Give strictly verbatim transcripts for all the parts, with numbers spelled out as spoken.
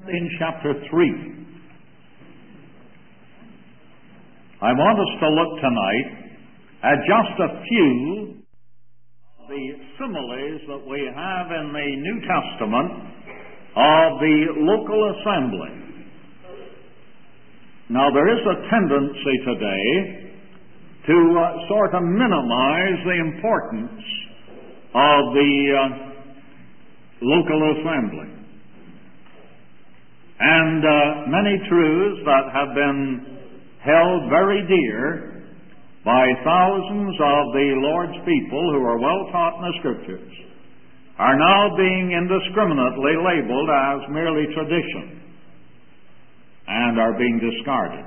In chapter three, I want us to look tonight at just a few of the similes that we have in the New Testament of the local assembly. Now, there is a tendency today to uh, sort of minimize the importance of the uh, local assembly. And uh, many truths that have been held very dear by thousands of the Lord's people who are well taught in the Scriptures are now being indiscriminately labeled as merely tradition and are being discarded.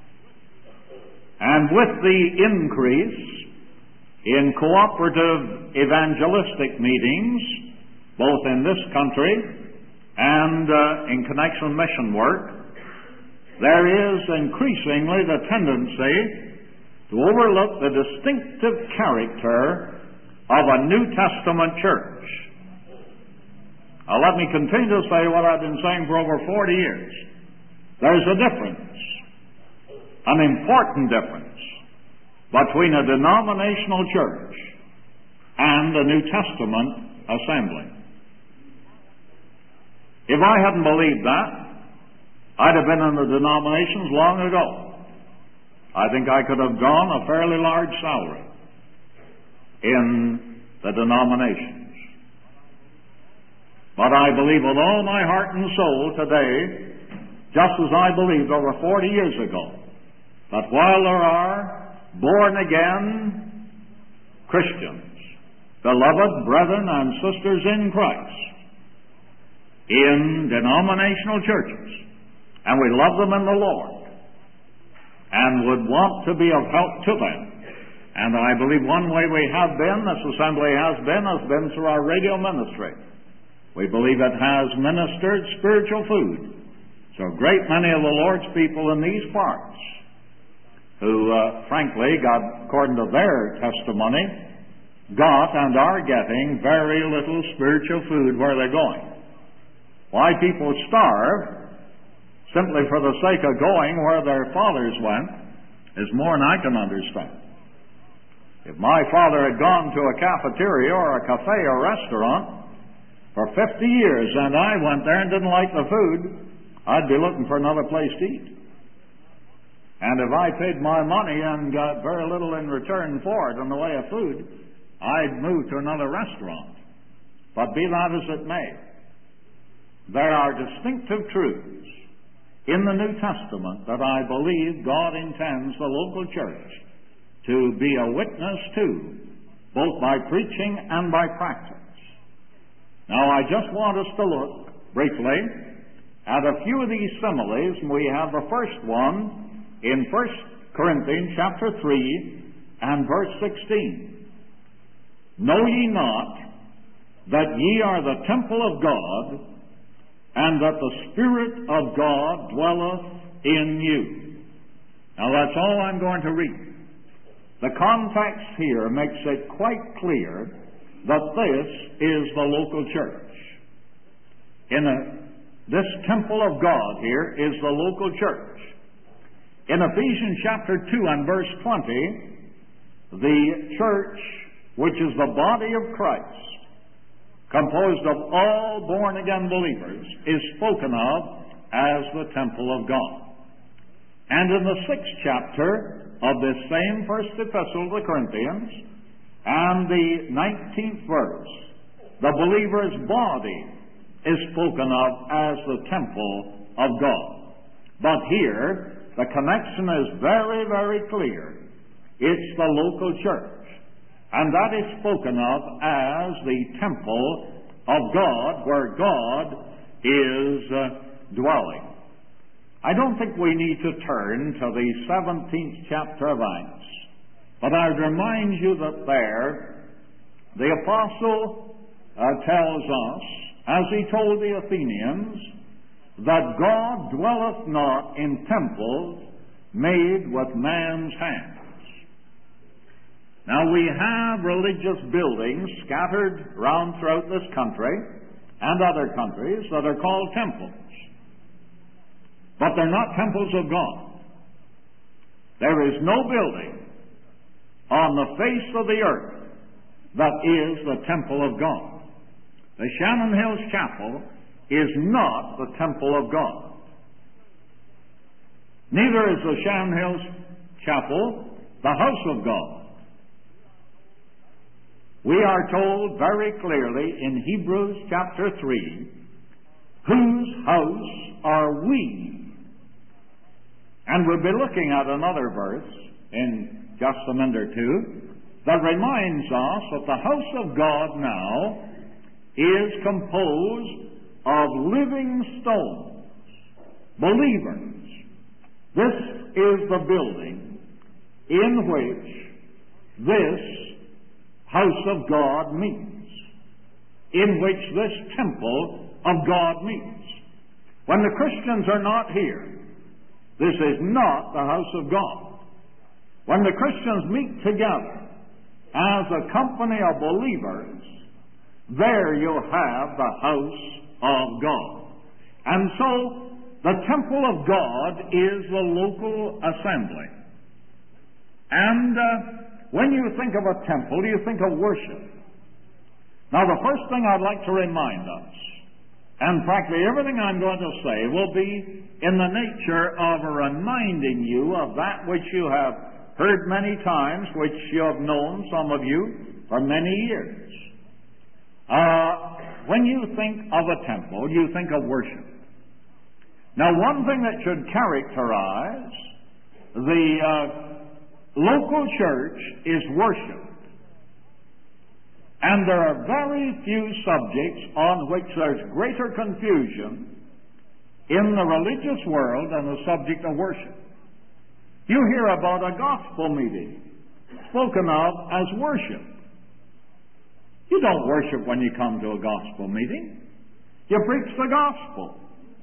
And with the increase in cooperative evangelistic meetings, both in this country and uh, in connection with mission work, there is increasingly the tendency to overlook the distinctive character of a New Testament church. Now, let me continue to say what I've been saying for over forty years. There's a difference, an important difference, between a denominational church and a New Testament assembly. If I hadn't believed that, I'd have been in the denominations long ago. I think I could have drawn a fairly large salary in the denominations. But I believe with all my heart and soul today, just as I believed over forty years ago, that while there are born-again Christians, beloved brethren and sisters in Christ, in denominational churches, and we love them in the Lord, and would want to be of help to them. And I believe one way we have been, this assembly has been, has been through our radio ministry. We believe it has ministered spiritual food to a great many of the Lord's people in these parts, who, uh, frankly, got, according to their testimony, got and are getting very little spiritual food where they're going. Why people starve simply for the sake of going where their fathers went is more than I can understand. If my father had gone to a cafeteria or a cafe or restaurant for fifty years and I went there and didn't like the food, I'd be looking for another place to eat. And if I paid my money and got very little in return for it in the way of food, I'd move to another restaurant. But be that as it may, there are distinctive truths in the New Testament that I believe God intends the local church to be a witness to, both by preaching and by practice. Now, I just want us to look briefly at a few of these similes, and we have the first one in First Corinthians chapter three and verse sixteen. Know ye not that ye are the temple of God, and that the Spirit of God dwelleth in you. Now, that's all I'm going to read. The context here makes it quite clear that this is the local church. In a, this temple of God here is the local church. In Ephesians chapter two and verse twenty, the church, which is the body of Christ, composed of all born-again believers, is spoken of as the temple of God. And in the sixth chapter of this same first epistle to the Corinthians, and the nineteenth verse, the believer's body is spoken of as the temple of God. But here, the connection is very, very clear. It's the local church. And that is spoken of as the temple of God, where God is uh, dwelling. I don't think we need to turn to the seventeenth chapter of Acts, but I'd remind you that there, the apostle uh, tells us, as he told the Athenians, that God dwelleth not in temples made with man's hands. Now, we have religious buildings scattered round throughout this country and other countries that are called temples. but they're not temples of God. There is no building on the face of the earth that is the temple of God. The Shannon Hills Chapel is not the temple of God. Neither is the Shannon Hills Chapel the house of God. We are told very clearly in Hebrews chapter three, whose house are we? And we'll be looking at another verse in just a minute or two that reminds us that the house of God now is composed of living stones, believers. This is the building in which this house of God meets, in which this temple of God meets. When the Christians are not here, this is not the house of God. When the Christians meet together as a company of believers, there you'll have the house of God. And so, the temple of God is the local assembly. And uh, when you think of a temple, you think of worship. Now, the first thing I'd like to remind us, and practically everything I'm going to say will be in the nature of reminding you of that which you have heard many times, which you have known, some of you, for many years. Uh, when you think of a temple, you think of worship. Now, one thing that should characterize the uh, local church is worship. And there are very few subjects on which there's greater confusion in the religious world than the subject of worship. You hear about a gospel meeting spoken of as worship. You don't worship when you come to a gospel meeting. You preach the gospel.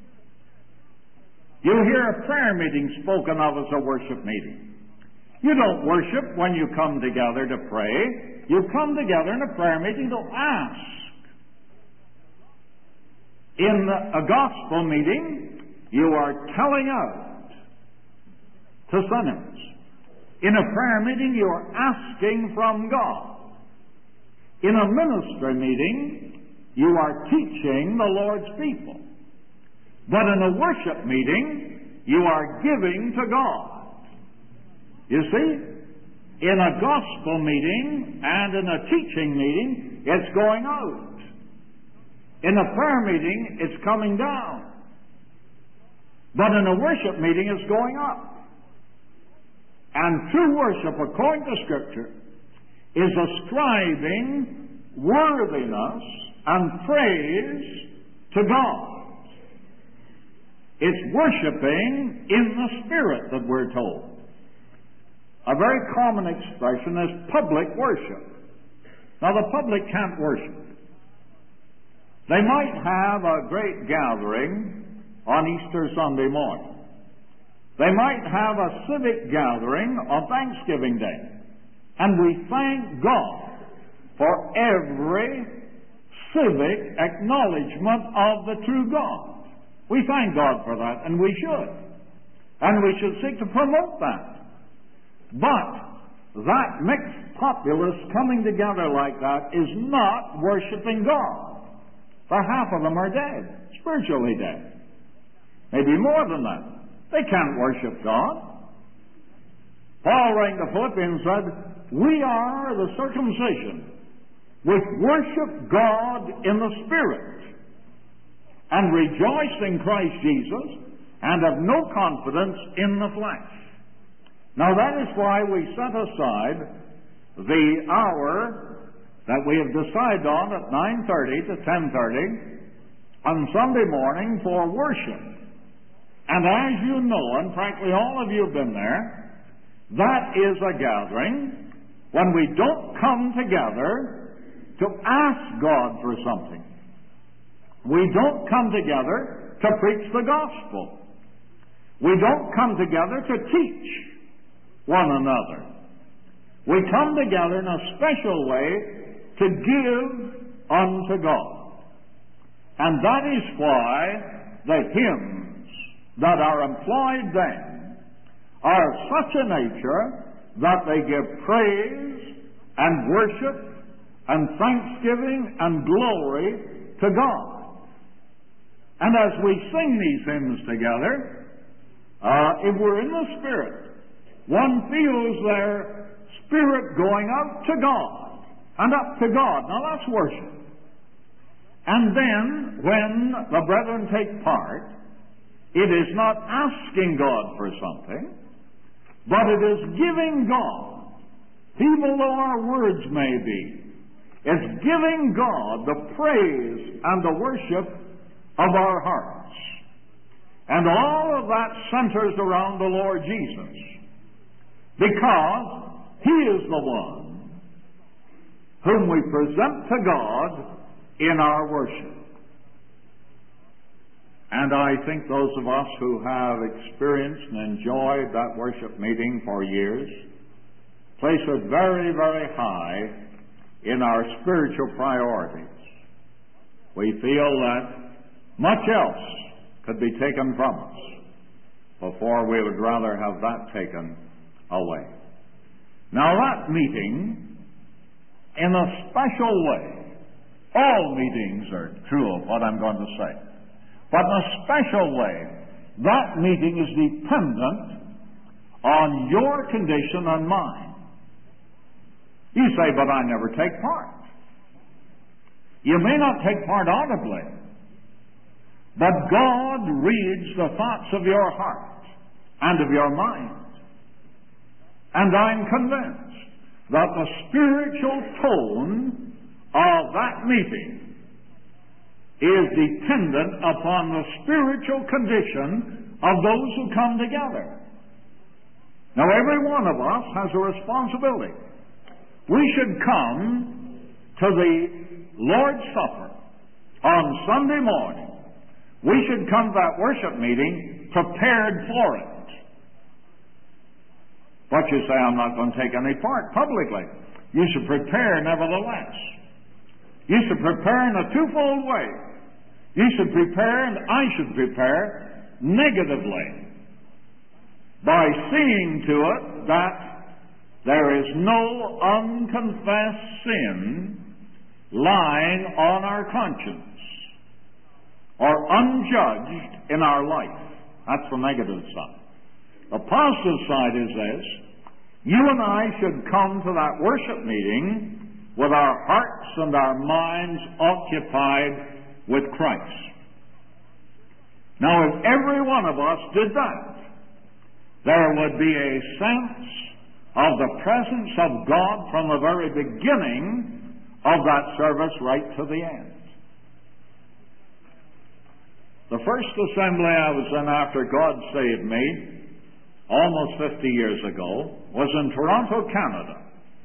You hear a prayer meeting spoken of as a worship meeting. You don't worship when you come together to pray. You come together in a prayer meeting to ask. In a gospel meeting, you are telling out to sinners. In a prayer meeting, you are asking from God. In a ministry meeting, you are teaching the Lord's people. But in a worship meeting, you are giving to God. You see, in a gospel meeting and in a teaching meeting, it's going out. In a prayer meeting, it's coming down. But in a worship meeting, it's going up. And true worship, according to Scripture, is ascribing worthiness and praise to God. It's worshiping in the Spirit that we're told. A very common expression is public worship. Now, the public can't worship. They might have a great gathering on Easter Sunday morning. They might have a civic gathering on Thanksgiving Day. And we thank God for every civic acknowledgement of the true God. We thank God for that, and we should. And we should seek to promote that. But that mixed populace coming together like that is not worshiping God. For half of them are dead, spiritually dead. Maybe more than that. They can't worship God. Paul, writing to Philippians, said, "We are the circumcision which worship God in the Spirit, and rejoice in Christ Jesus, and have no confidence in the flesh." Now that is why we set aside the hour that we have decided on at nine thirty to ten thirty on Sunday morning for worship. And as you know, and frankly all of you have been there, that is a gathering when we don't come together to ask God for something. We don't come together to preach the gospel. We don't come together to teach one another. We come together in a special way to give unto God. And that is why the hymns, that are employed then are such a nature that they give praise and worship and thanksgiving and glory to God. And as we sing these hymns together, uh, if we're in the Spirit, one feels their spirit going out to God and up to God. Now that's worship. And then, when the brethren take part, it is not asking God for something, but it is giving God, feeble though our words may be, it's giving God the praise and the worship of our hearts. And all of that centers around the Lord Jesus, because He is the one whom we present to God in our worship. And I think those of us who have experienced and enjoyed that worship meeting for years place it very, very high in our spiritual priorities. We feel that much else could be taken from us before we would rather have that taken away. Now that meeting, in a special way, all meetings are true of what I'm going to say, but in a special way, that meeting is dependent on your condition and mine. You say, but I never take part. You may not take part audibly, but God reads the thoughts of your heart and of your mind. And I'm convinced that the spiritual tone of that meeting is dependent upon the spiritual condition of those who come together. Now, every one of us has a responsibility. We should come to the Lord's Supper on Sunday morning. We should come to that worship meeting prepared for it. But you say, I'm not going to take any part publicly. You should prepare nevertheless. You should prepare in a twofold way. You should prepare, and I should prepare, negatively, by seeing to it that there is no unconfessed sin lying on our conscience or unjudged in our life. That's the negative side. The positive side is this: you and I should come to that worship meeting with our hearts and our minds occupied with Christ. Now, if every one of us did that, there would be a sense of the presence of God from the very beginning of that service right to the end. The first assembly I was in after God saved me, almost fifty years ago, was in Toronto, Canada.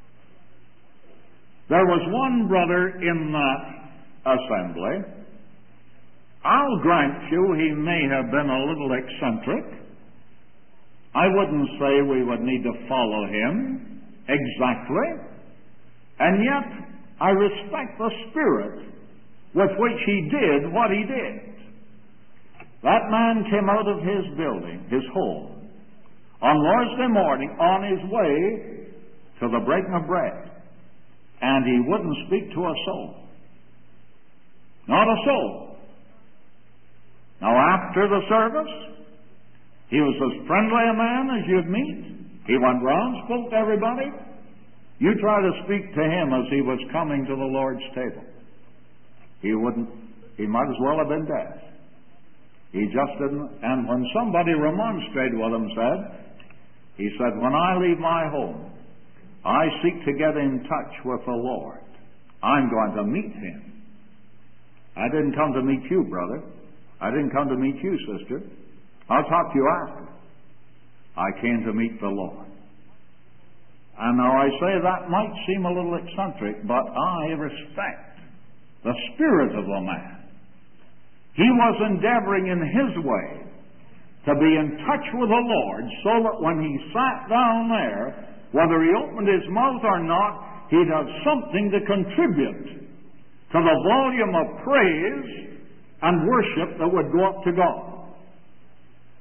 There was one brother in that assembly. I'll grant you he may have been a little eccentric. I wouldn't say we would need to follow him exactly. And yet, I respect the spirit with which he did what he did. That man came out of his building, his home, on Thursday morning on his way to the breaking of bread. And he wouldn't speak to a soul. Not a soul. Now, after the service, he was as friendly a man as you'd meet. He went round, spoke to everybody. You try to speak to him as he was coming to the Lord's table. He wouldn't, he might as well have been dead. He just didn't, and when somebody remonstrated with him, said, he said, when I leave my home, I seek to get in touch with the Lord. I'm going to meet Him. I didn't come to meet you, brother. I didn't come to meet you, sister. I'll talk to you after. I came to meet the Lord. And now I say that might seem a little eccentric, but I respect the spirit of the man. He was endeavoring in his way to be in touch with the Lord so that when he sat down there, whether he opened his mouth or not, he'd have something to contribute to the volume of praise and worship that would go up to God.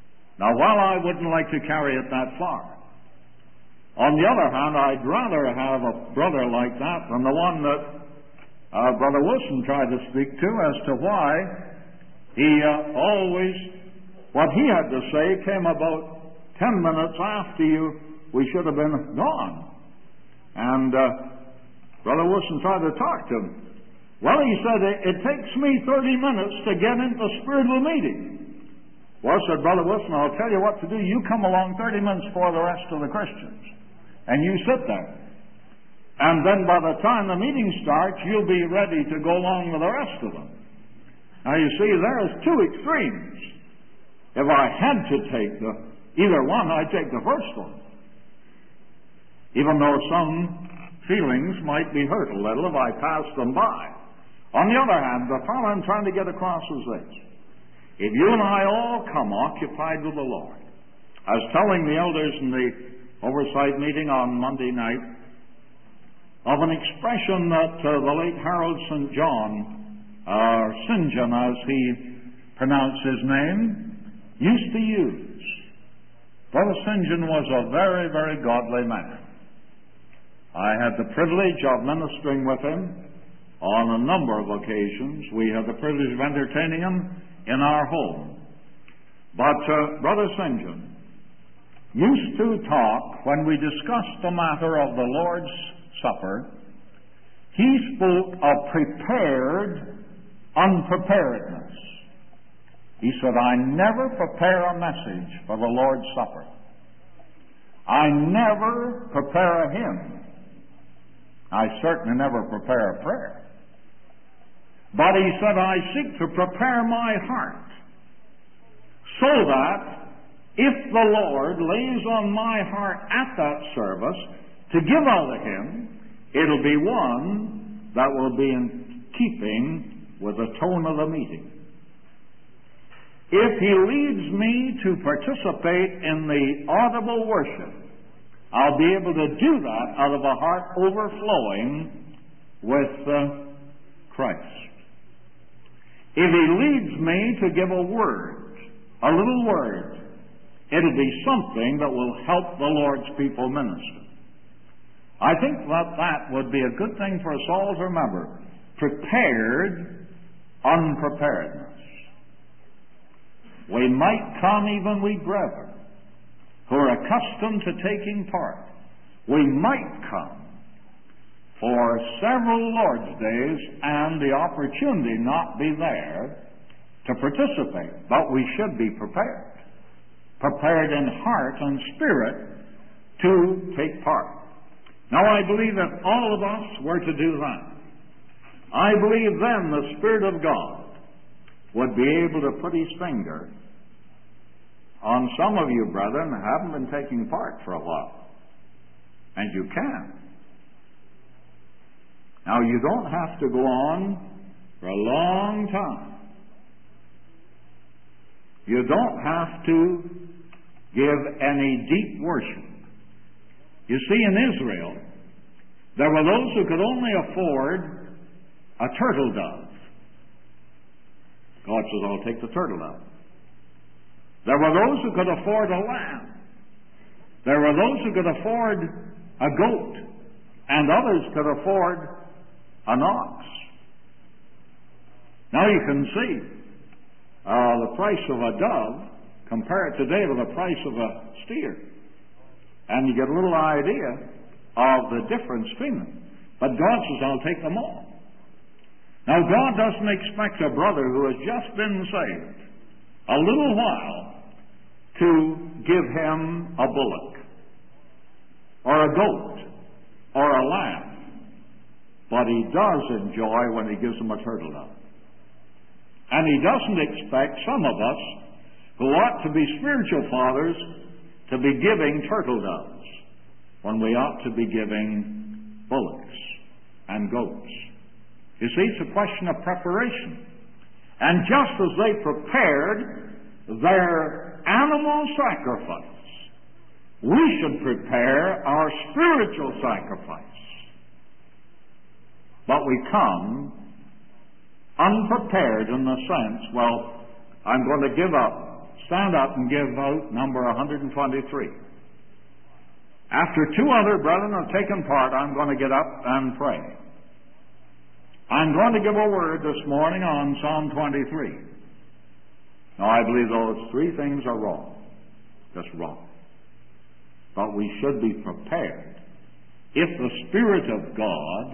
Now, while I wouldn't like to carry it that far, on the other hand, I'd rather have a brother like that than the one that uh, Brother Wilson tried to speak to as to why he uh, always, what he had to say came about ten minutes after you, we should have been gone. And uh, Brother Wilson tried to talk to him. Well, he said, it, it takes me thirty minutes to get into the spirit of the meeting. Well, said Brother Wilson, I'll tell you what to do. You come along thirty minutes before the rest of the Christians, and you sit there. And then by the time the meeting starts, you'll be ready to go along with the rest of them. Now, you see, there's two extremes. If I had to take the, either one, I'd take the first one. Even though some feelings might be hurt a little if I passed them by. On the other hand, the thought I'm trying to get across is this. If you and I all come occupied with the Lord, I was telling the elders in the oversight meeting on Monday night of an expression that uh, the late Harold Saint John, or uh, Saint John as he pronounced his name, used to use. Brother Saint John was a very, very godly man. I had the privilege of ministering with him on a number of occasions. We had the privilege of entertaining him in our home. But uh, Brother Saint John used to talk, when we discussed the matter of the Lord's Supper, he spoke of prepared unpreparedness. He said, I never prepare a message for the Lord's Supper. I never prepare a hymn. I certainly never prepare a prayer. But he said, I seek to prepare my heart so that if the Lord lays on my heart at that service to give out a hymn, it'll be one that will be in keeping with the tone of the meeting. If he leads me to participate in the audible worship, I'll be able to do that out of a heart overflowing with uh, Christ. If he leads me to give a word, a little word, it'll be something that will help the Lord's people minister. I think that that would be a good thing for us all to remember. Prepared unpreparedness. We might come, even we brethren, who are accustomed to taking part. We might come for several Lord's days and the opportunity not be there to participate. But we should be prepared. Prepared in heart and spirit to take part. Now, I believe if all of us were to do that, I believe then the Spirit of God would be able to put his finger on some of you, brethren, who haven't been taking part for a while. And you can. Now, you don't have to go on for a long time. You don't have to give any deep worship. You see, in Israel, there were those who could only afford a turtle dove. God says, I'll take the turtle dove. There were those who could afford a lamb. There were those who could afford a goat. And others could afford an ox. Now you can see uh, the price of a dove compared today to the price of a steer. And you get a little idea of the difference between them. But God says, I'll take them all. Now, God doesn't expect a brother who has just been saved a little while to give him a bullock or a goat or a lamb. But he does enjoy when he gives him a turtle dove. And he doesn't expect some of us who ought to be spiritual fathers to be giving turtle doves when we ought to be giving bullocks and goats. You see, it's a question of preparation. And just as they prepared their animal sacrifice, we should prepare our spiritual sacrifice. But we come unprepared in the sense, well, I'm going to give up stand up and give out number one hundred twenty-three. After two other brethren have taken part, I'm going to get up and pray. I'm going to give a word this morning on Psalm twenty-three. Now, I believe those three things are wrong. Just wrong. But we should be prepared. If the Spirit of God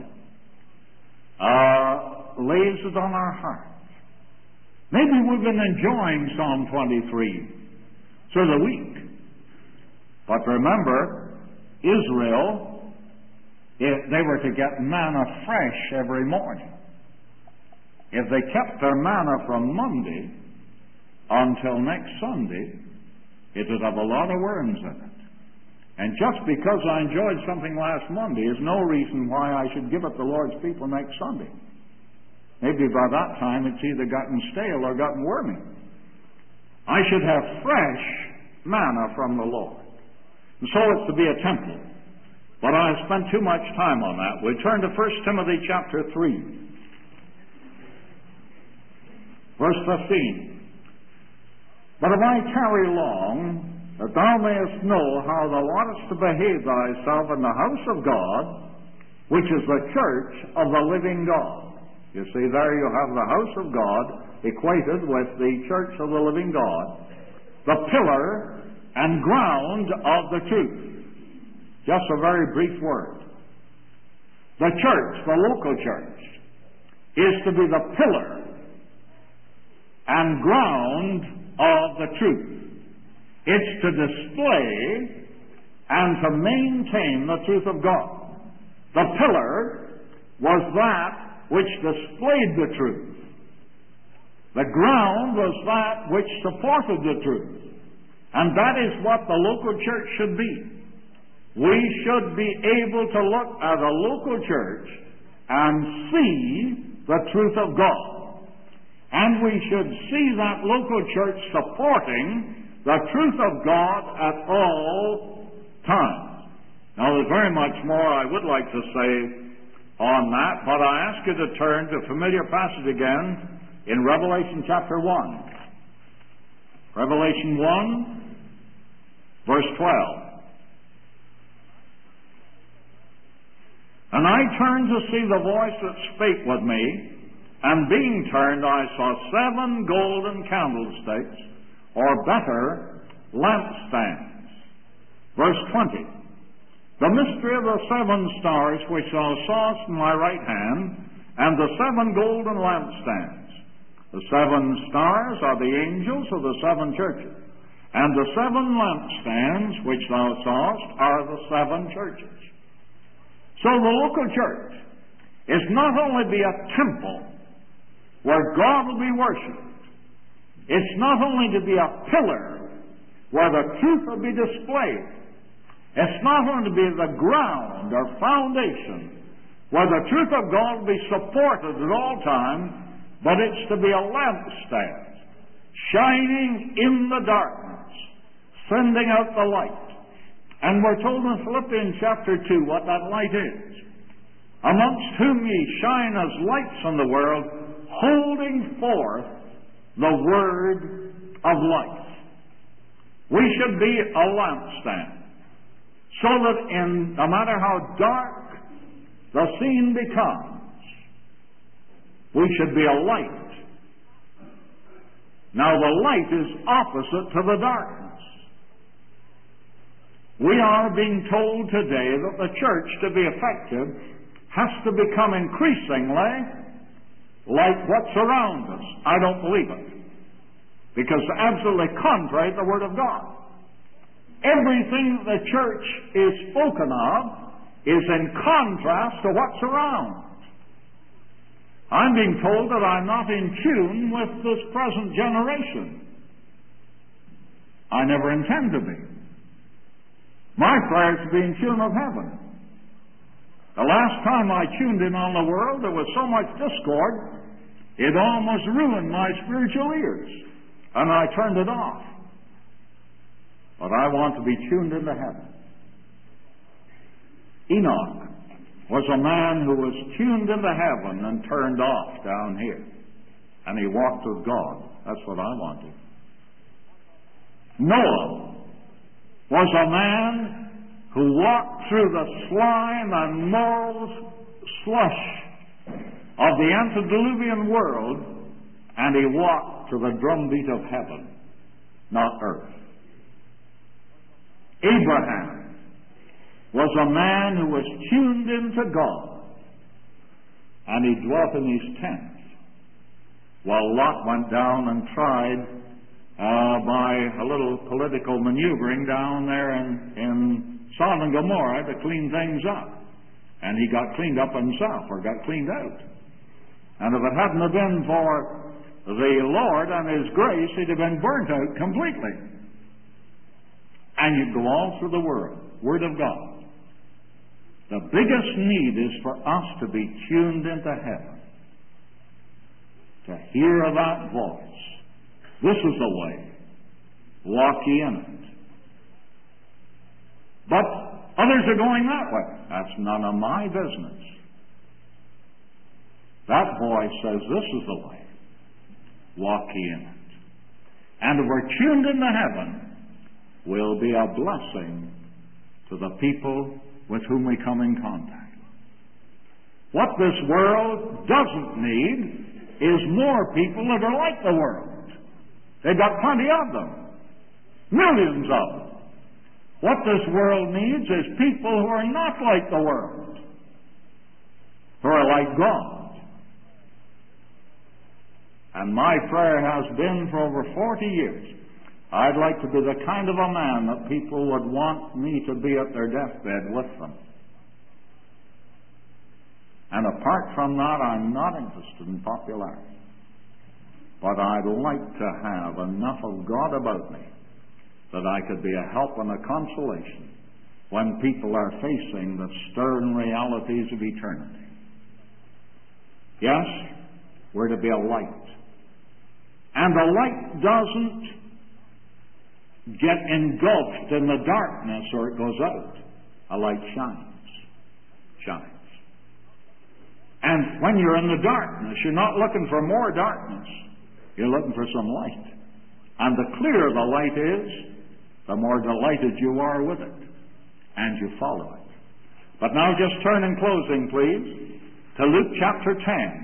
uh, lays it on our hearts. Maybe we've been enjoying Psalm twenty-three through the week. But remember, Israel, if they were to get manna fresh every morning. If they kept their manna from Monday until next Sunday, it would have a lot of worms in it. And just because I enjoyed something last Monday is no reason why I should give it the Lord's people next Sunday. Maybe by that time it's either gotten stale or gotten wormy. I should have fresh manna from the Lord. And so it's to be a temple. But I have spent too much time on that. We turn to First Timothy chapter three. Verse fifteen. But if I tarry long, that thou mayest know how thou oughtest to behave thyself in the house of God, which is the church of the living God. You see, there you have the house of God equated with the church of the living God, the pillar and ground of the truth. Just a very brief word. The church, the local church, is to be the pillar and ground of the truth. It's to display and to maintain the truth of God. The pillar was that which displayed the truth. The ground was that which supported the truth. And that is what the local church should be. We should be able to look at a local church and see the truth of God. And we should see that local church supporting the truth of God at all times. Now, there's very much more I would like to say on that, but I ask you to turn to a familiar passage again in Revelation chapter one. Revelation one, verse twelve. And I turned to see the voice that spake with me, and being turned I saw seven golden candlesticks, or better, lampstands. Verse twenty. The mystery of the seven stars which thou sawest in my right hand, and the seven golden lampstands. The seven stars are the angels of the seven churches, and the seven lampstands which thou sawest are the seven churches. So the local church is not only be a temple where God will be worshipped, it's not only to be a pillar where the truth will be displayed, it's not only to be the ground or foundation where the truth of God will be supported at all times, but it's to be a lampstand, shining in the darkness, sending out the light. And we're told in Philippians chapter two what that light is. Amongst whom ye shine as lights in the world, holding forth the word of life. We should be a lampstand, so that in no matter how dark the scene becomes, we should be a light. Now the light is opposite to the darkness. We are being told today that the church, to be effective, has to become increasingly like what's around us. I don't believe it, because it's absolutely contrary to the Word of God. Everything the church is spoken of is in contrast to what's around. I'm being told that I'm not in tune with this present generation. I never intend to be. My prayer is to be in tune with heaven. The last time I tuned in on the world, there was so much discord, it almost ruined my spiritual ears, and I turned it off. But I want to be tuned into heaven. Enoch was a man who was tuned into heaven and turned off down here. And he walked with God. That's what I want to. Noah was a man who walked through the slime and moral slush of the antediluvian world, and he walked to the drumbeat of heaven, not earth. Abraham was a man who was tuned into God, and he dwelt in his tent, while Lot went down and tried uh, by a little political maneuvering down there in, in Sodom and Gomorrah to clean things up. And he got cleaned up himself, or got cleaned out. And if it hadn't have been for the Lord and His grace, he'd have been burnt out completely. And you go all through the world, Word of God. The biggest need is for us to be tuned into heaven, to hear that voice. This is the way. Walk ye in it. But others are going that way. That's none of my business. That voice says, this is the way. Walk ye in it. And if we're tuned into heaven, we'll be a blessing to the people with whom we come in contact. What this world doesn't need is more people that are like the world. They've got plenty of them. Millions of them. What this world needs is people who are not like the world, who are like God. And my prayer has been for over forty years, I'd like to be the kind of a man that people would want me to be at their deathbed with them. And apart from that, I'm not interested in popularity. But I'd like to have enough of God about me that I could be a help and a consolation when people are facing the stern realities of eternity. Yes, we're to be a light. And the light doesn't get engulfed in the darkness or it goes out. A light shines. Shines. And when you're in the darkness, you're not looking for more darkness. You're looking for some light. And the clearer the light is, the more delighted you are with it. And you follow it. But now just turn in closing, please, to Luke chapter ten.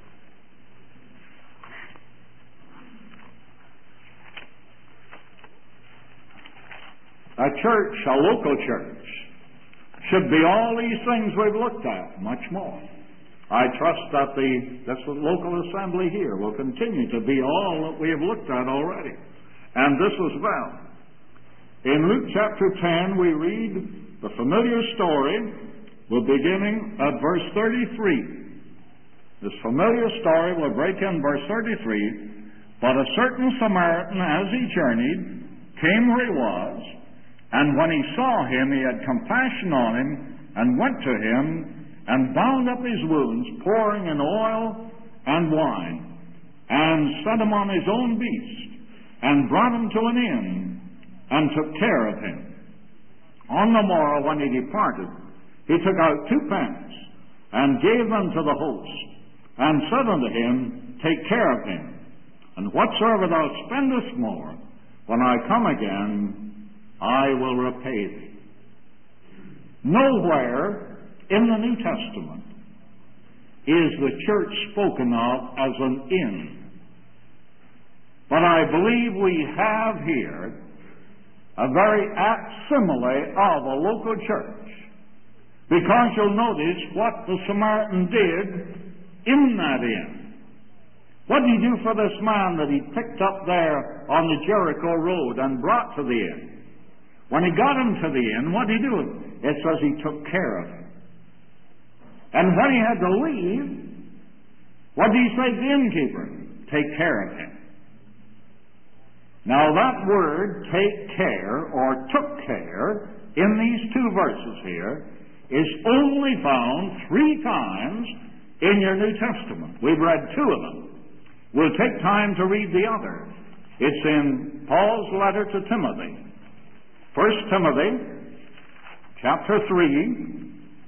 A church, a local church, should be all these things we've looked at, much more. I trust that the this local assembly here will continue to be all that we have looked at already. And this as well. In Luke chapter ten, we read the familiar story. We're beginning at verse thirty-three. This familiar story will break in verse thirty-three. But a certain Samaritan, as he journeyed, came where he was, and when he saw him, he had compassion on him, and went to him, and bound up his wounds, pouring in oil and wine, and set him on his own beast, and brought him to an inn, and took care of him. On the morrow, when he departed, he took out two pence, and gave them to the host, and said unto him, Take care of him, and whatsoever thou spendest more, when I come again, I will repay thee. Nowhere in the New Testament is the church spoken of as an inn. But I believe we have here a very apt simile of a local church, because you'll notice what the Samaritan did in that inn. What did he do for this man that he picked up there on the Jericho road and brought to the inn? When he got him to the inn, what did he do? It says he took care of him. And when he had to leave, what did he say to the innkeeper? Take care of him. Now that word, take care, or took care, in these two verses here, is only found three times in your New Testament. We've read two of them. We'll take time to read the other. It's in Paul's letter to Timothy. First Timothy, chapter three,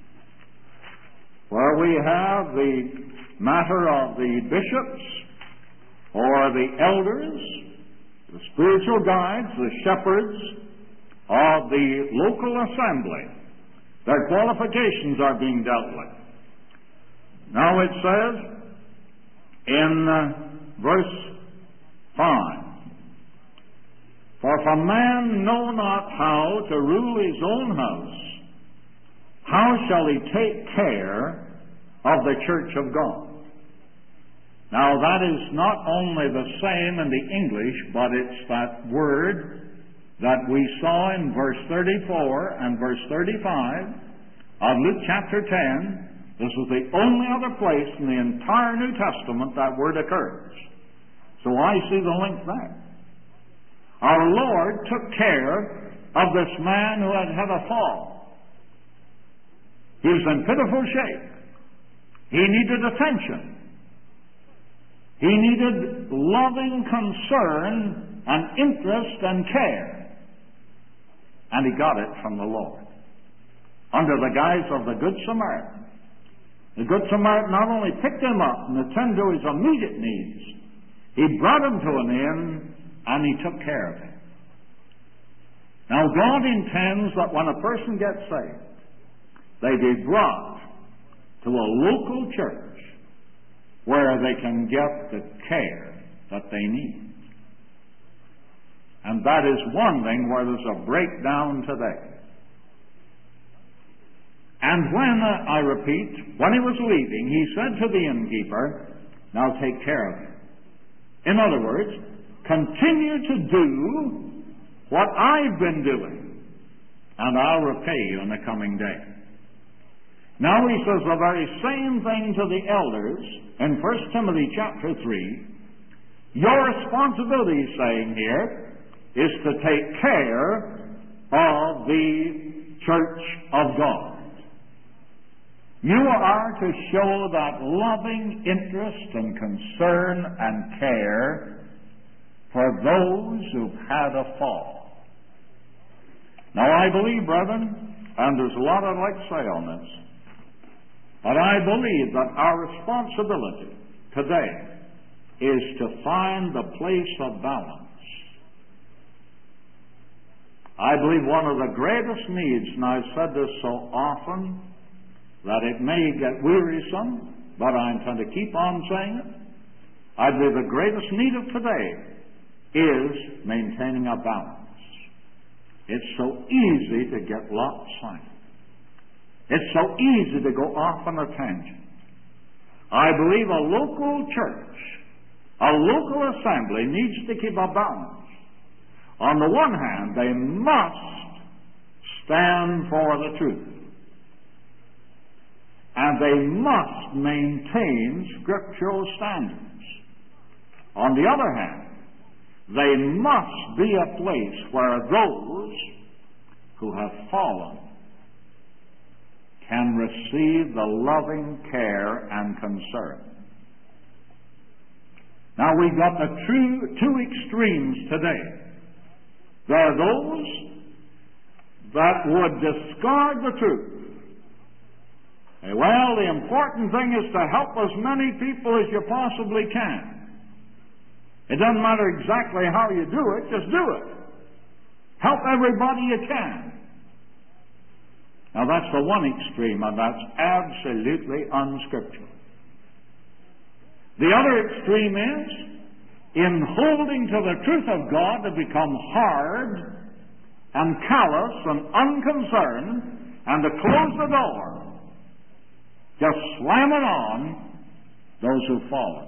where we have the matter of the bishops or the elders, the spiritual guides, the shepherds of the local assembly. Their qualifications are being dealt with. Now it says in uh, verse five, "For if a man know not how to rule his own house, how shall he take care of the church of God?" Now that is not only the same in the English, but it's that word that we saw in verse thirty-four and verse thirty-five of Luke chapter ten. This is the only other place in the entire New Testament that word occurs. So I see the link there. Our Lord took care of this man who had had a fall. He was in pitiful shape. He needed attention. He needed loving concern and interest and care. And he got it from the Lord under the guise of the Good Samaritan. The Good Samaritan not only picked him up and attended to his immediate needs, he brought him to an inn and he took care of him. Now God intends that when a person gets saved, they be brought to a local church where they can get the care that they need. And that is one thing where there's a breakdown today. And when, uh, I repeat, when he was leaving, he said to the innkeeper, "Now take care of him." In other words, continue to do what I've been doing, and I'll repay you in the coming day. Now he says the very same thing to the elders in First Timothy chapter three. Your responsibility, he's saying here, is to take care of the church of God. You are to show that loving interest and concern and care for those who've had a fall. Now I believe, brethren, and there's a lot I'd like to say on this, but I believe that our responsibility today is to find the place of balance. I believe one of the greatest needs, and I've said this so often that it may get wearisome, but I intend to keep on saying it. I believe the greatest need of today is maintaining a balance. It's so easy to get lopsided. It's so easy to go off on a tangent. I believe a local church, a local assembly needs to keep a balance. On the one hand, they must stand for the truth. And they must maintain scriptural standards. On the other hand, they must be a place where those who have fallen can receive the loving care and concern. Now we've got the true, two extremes today. There are those that would discard the truth. Well, the important thing is to help as many people as you possibly can. It doesn't matter exactly how you do it, just do it. Help everybody you can. Now that's the one extreme, and that's absolutely unscriptural. The other extreme is, in holding to the truth of God, to become hard and callous and unconcerned, and to close the door, just slam it on those who follow.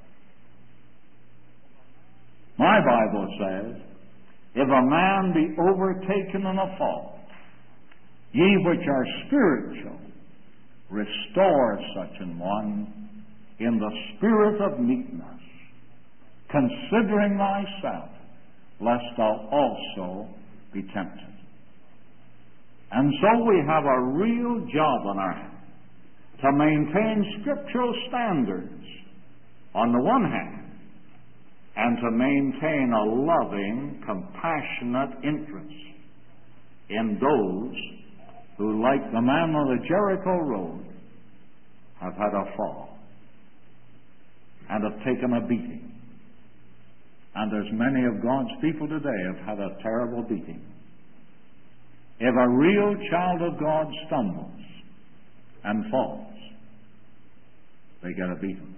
My Bible says, if a man be overtaken in a fault, ye which are spiritual, restore such an one in the spirit of meekness, considering thyself, lest thou also be tempted. And so we have a real job on our hands to maintain scriptural standards on the one hand, and to maintain a loving, compassionate interest in those who, like the man on the Jericho road, have had a fall and have taken a beating And as many of God's people today have had a terrible beating. If a real child of God stumbles and falls, they get a beating.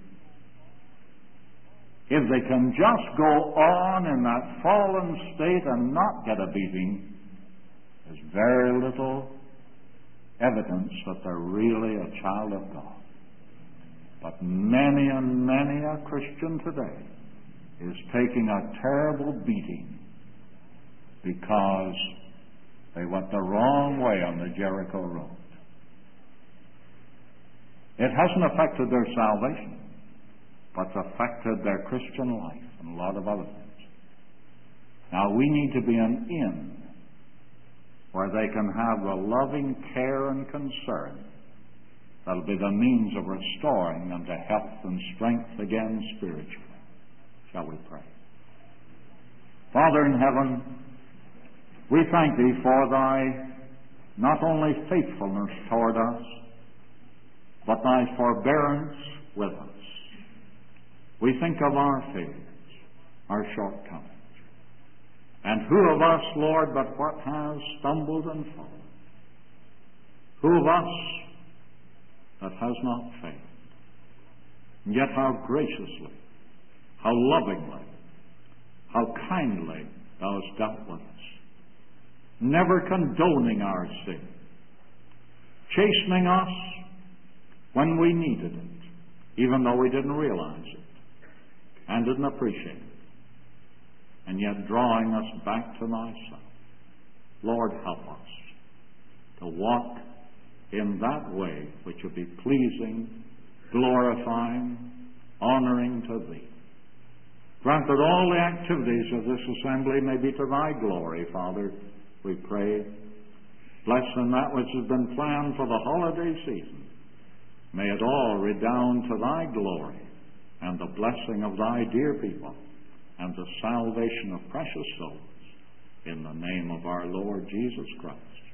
If they can just go on in that fallen state and not get a beating, there's very little evidence that they're really a child of God. But many and many a Christian today is taking a terrible beating because they went the wrong way on the Jericho road. It hasn't affected their salvation, but it's affected their Christian life and a lot of other things. Now we need to be an inn where they can have the loving care and concern that'll be the means of restoring them to health and strength again spiritually. Shall we pray? Father in heaven, we thank Thee for Thy not only faithfulness toward us, but Thy forbearance with us. We think of our failures, our shortcomings. And who of us, Lord, but what has stumbled and fallen? Who of us that has not failed? And yet how graciously, how lovingly, how kindly Thou hast dealt with us, never condoning our sin, chastening us when we needed it, even though we didn't realize it and didn't appreciate it, and yet drawing us back to Thyself. Lord, help us to walk in that way which will be pleasing, glorifying, honoring to Thee. Grant that all the activities of this assembly may be to Thy glory, Father, we pray. Bless in that which has been planned for the holiday season. May it all redound to Thy glory and the blessing of Thy dear people and the salvation of precious souls. In the name of our Lord Jesus Christ.